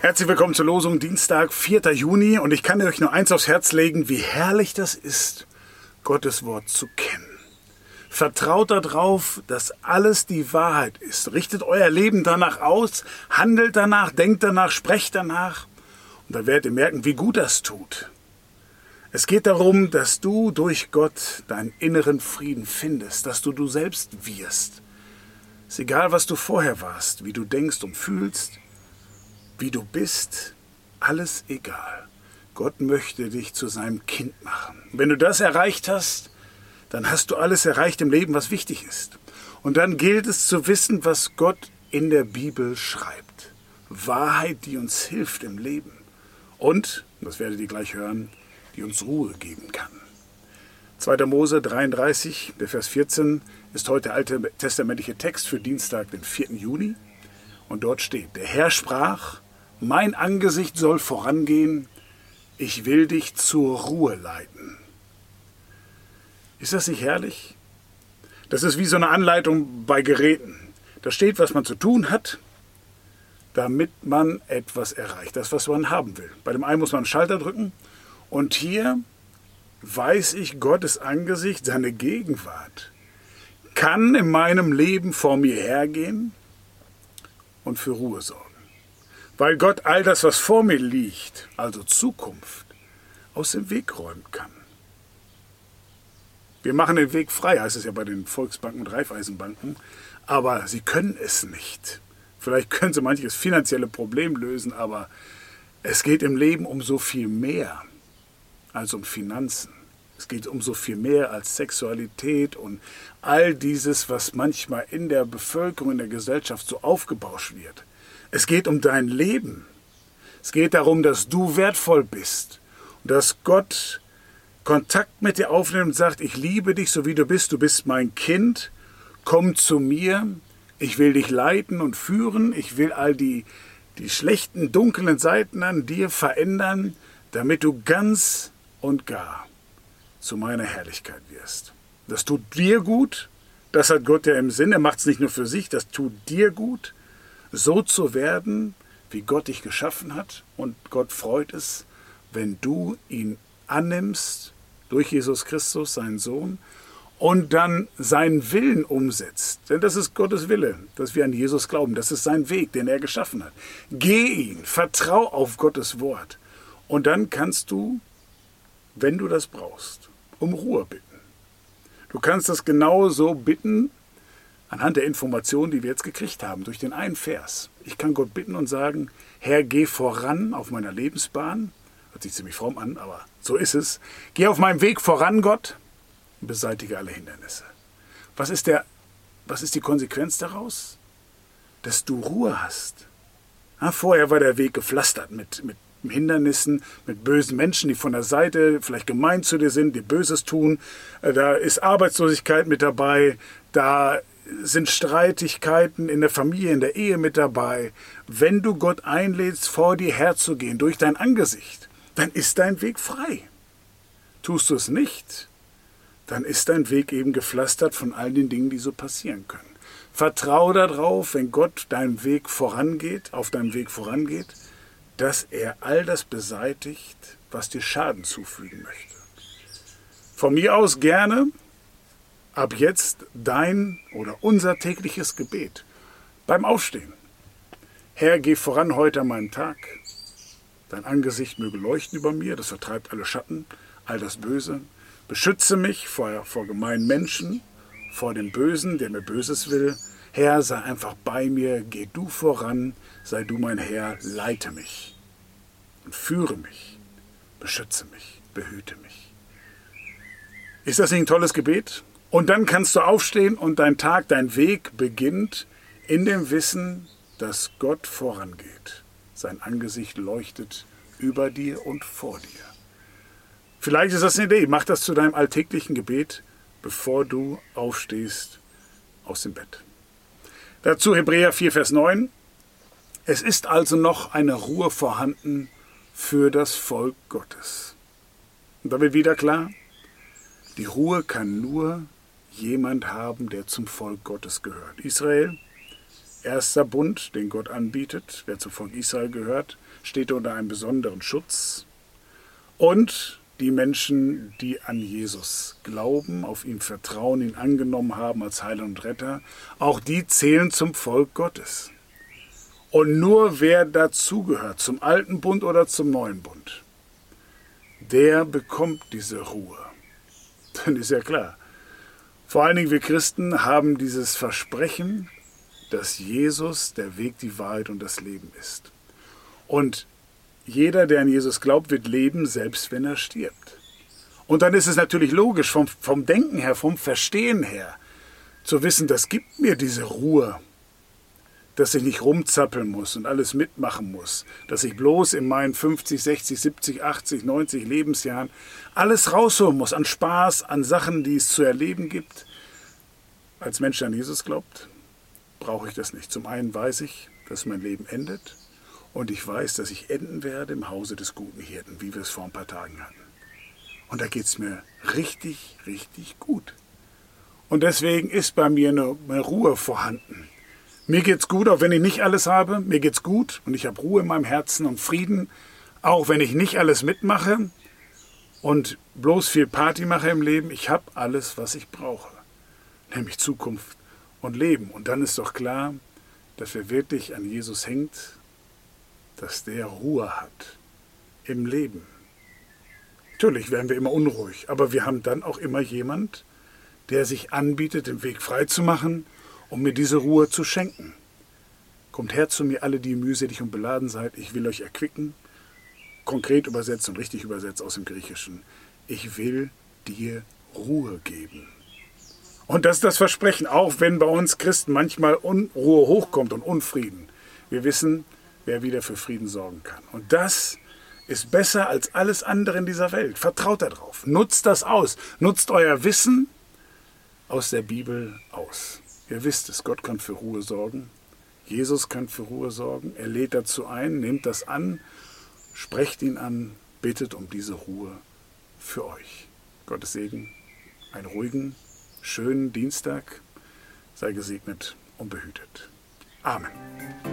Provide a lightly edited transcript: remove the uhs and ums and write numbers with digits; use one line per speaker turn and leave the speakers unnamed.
Herzlich willkommen zur Losung Dienstag, 4. Juni. Und ich kann euch nur eins aufs Herz legen, wie herrlich das ist, Gottes Wort zu kennen. Vertraut darauf, dass alles die Wahrheit ist. Richtet euer Leben danach aus, handelt danach, denkt danach, sprecht danach. Und dann werdet ihr merken, wie gut das tut. Es geht darum, dass du durch Gott deinen inneren Frieden findest, dass du selbst wirst. Es ist egal, was du vorher warst, wie du denkst und fühlst, wie du bist, alles egal. Gott möchte dich zu seinem Kind machen. Wenn du das erreicht hast, dann hast du alles erreicht im Leben, was wichtig ist. Und dann gilt es zu wissen, was Gott in der Bibel schreibt. Wahrheit, die uns hilft im Leben. Und, das werdet ihr gleich hören, die uns Ruhe geben kann. 2. Mose 33, der Vers 14, ist heute der alte testamentliche Text für Dienstag, den 4. Juni. Und dort steht, der Herr sprach, mein Angesicht soll vorangehen, ich will dich zur Ruhe leiten. Ist das nicht herrlich? Das ist wie so eine Anleitung bei Geräten. Da steht, was man zu tun hat, damit man etwas erreicht, das, was man haben will. Bei dem einen muss man einen Schalter drücken und hier weiß ich, Gottes Angesicht, seine Gegenwart, kann in meinem Leben vor mir hergehen und für Ruhe sorgen. Weil Gott all das, was vor mir liegt, also Zukunft, aus dem Weg räumen kann. Wir machen den Weg frei, heißt es ja bei den Volksbanken und Raiffeisenbanken, aber sie können es nicht. Vielleicht können sie manches finanzielle Problem lösen, aber es geht im Leben um so viel mehr als um Finanzen. Es geht um so viel mehr als Sexualität und all dieses, was manchmal in der Bevölkerung, in der Gesellschaft so aufgebauscht wird. Es geht um dein Leben. Es geht darum, dass du wertvoll bist und dass Gott Kontakt mit dir aufnimmt und sagt, ich liebe dich, so wie du bist mein Kind, komm zu mir, ich will dich leiten und führen, ich will all die schlechten, dunklen Seiten an dir verändern, damit du ganz und gar zu meiner Herrlichkeit wirst. Das tut dir gut, das hat Gott ja im Sinn, er macht es nicht nur für sich, das tut dir gut, so zu werden, wie Gott dich geschaffen hat. Und Gott freut es, wenn du ihn annimmst durch Jesus Christus, seinen Sohn, und dann seinen Willen umsetzt. Denn das ist Gottes Wille, dass wir an Jesus glauben. Das ist sein Weg, den er geschaffen hat. Geh ihn, vertrau auf Gottes Wort. Und dann kannst du, wenn du das brauchst, um Ruhe bitten. Du kannst das genauso bitten, anhand der Informationen, die wir jetzt gekriegt haben, durch den einen Vers. Ich kann Gott bitten und sagen, Herr, geh voran auf meiner Lebensbahn. Hört sich ziemlich fromm an, aber so ist es. Geh auf meinem Weg voran, Gott, und beseitige alle Hindernisse. Was ist die Konsequenz daraus? Dass du Ruhe hast. Ja, vorher war der Weg gepflastert mit Hindernissen, mit bösen Menschen, die von der Seite vielleicht gemein zu dir sind, dir Böses tun. Da ist Arbeitslosigkeit mit dabei, da sind Streitigkeiten in der Familie, in der Ehe mit dabei. Wenn du Gott einlädst, vor dir herzugehen, durch dein Angesicht, dann ist dein Weg frei. Tust du es nicht, dann ist dein Weg eben gepflastert von all den Dingen, die so passieren können. Vertraue darauf, wenn Gott deinen Weg vorangeht, auf deinem Weg vorangeht, dass er all das beseitigt, was dir Schaden zufügen möchte. Von mir aus gerne ab jetzt dein oder unser tägliches Gebet beim Aufstehen. Herr, geh voran heute an meinem Tag. Dein Angesicht möge leuchten über mir, das vertreibt alle Schatten, all das Böse. Beschütze mich vor gemeinen Menschen, vor dem Bösen, der mir Böses will. Herr, sei einfach bei mir, geh du voran, sei du mein Herr, leite mich und führe mich, beschütze mich, behüte mich. Ist das nicht ein tolles Gebet? Und dann kannst du aufstehen und dein Tag, dein Weg beginnt in dem Wissen, dass Gott vorangeht. Sein Angesicht leuchtet über dir und vor dir. Vielleicht ist das eine Idee. Mach das zu deinem alltäglichen Gebet, bevor du aufstehst aus dem Bett. Dazu Hebräer 4, Vers 9. Es ist also noch eine Ruhe vorhanden für das Volk Gottes. Und da wird wieder klar, die Ruhe kann nur jemand haben, der zum Volk Gottes gehört. Israel, erster Bund, den Gott anbietet, wer zum Volk Israel gehört. steht unter einem besonderen Schutz. Und die Menschen, die an Jesus glauben, auf ihn vertrauen, ihn angenommen haben als Heiland und Retter, auch die zählen zum Volk Gottes. Und nur wer dazugehört, zum alten Bund oder zum neuen Bund, der bekommt diese Ruhe. Dann ist ja klar. Vor allen Dingen wir Christen haben dieses Versprechen, dass Jesus der Weg, die Wahrheit und das Leben ist. Und jeder, der an Jesus glaubt, wird leben, selbst wenn er stirbt. Und dann ist es natürlich logisch, vom Denken her, vom Verstehen her, zu wissen, das gibt mir diese Ruhe, dass ich nicht rumzappeln muss und alles mitmachen muss, dass ich bloß in meinen 50, 60, 70, 80, 90 Lebensjahren alles rausholen muss an Spaß, an Sachen, die es zu erleben gibt. Als Mensch, der an Jesus glaubt, brauche ich das nicht. Zum einen weiß ich, dass mein Leben endet und ich weiß, dass ich enden werde im Hause des guten Hirten, wie wir es vor ein paar Tagen hatten. Und da geht es mir richtig, richtig gut. Und deswegen ist bei mir eine Ruhe vorhanden. Mir geht's gut, auch wenn ich nicht alles habe. Mir geht's gut und ich habe Ruhe in meinem Herzen und Frieden, auch wenn ich nicht alles mitmache und bloß viel Party mache im Leben. Ich habe alles, was ich brauche, nämlich Zukunft und Leben. Und dann ist doch klar, dass wer wirklich an Jesus hängt, dass der Ruhe hat im Leben. Natürlich werden wir immer unruhig, aber wir haben dann auch immer jemand, der sich anbietet, den Weg frei zu machen, um mir diese Ruhe zu schenken. Kommt her zu mir, alle, die mühselig und beladen seid, ich will euch erquicken. Konkret übersetzt und richtig übersetzt aus dem Griechischen. Ich will dir Ruhe geben. Und das ist das Versprechen, auch wenn bei uns Christen manchmal Unruhe hochkommt und Unfrieden. Wir wissen, wer wieder für Frieden sorgen kann. Und das ist besser als alles andere in dieser Welt. Vertraut darauf. Nutzt das aus. Nutzt euer Wissen aus der Bibel aus. Ihr wisst es, Gott kann für Ruhe sorgen. Jesus kann für Ruhe sorgen. Er lädt dazu ein, nehmt das an, sprecht ihn an, bittet um diese Ruhe für euch. Gottes Segen, einen ruhigen, schönen Dienstag. Sei gesegnet und behütet. Amen.